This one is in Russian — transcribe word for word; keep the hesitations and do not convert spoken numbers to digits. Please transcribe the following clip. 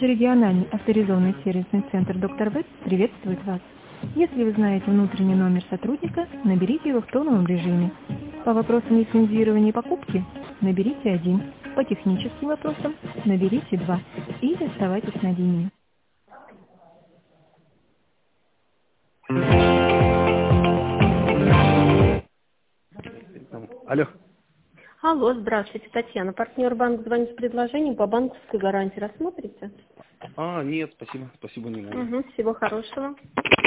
Региональный авторизованный сервисный центр «Доктор Веб» приветствует вас. Если вы знаете внутренний номер сотрудника, наберите его в тоновом режиме. По вопросам лицензирования и покупки наберите один. По техническим вопросам наберите два. Или оставайтесь на линии. Алло. Алло, здравствуйте, Татьяна. Партнер банк звонит с предложением по банковской гарантии. Рассмотрите? А, нет, спасибо, спасибо, не надо. Угу, всего хорошего.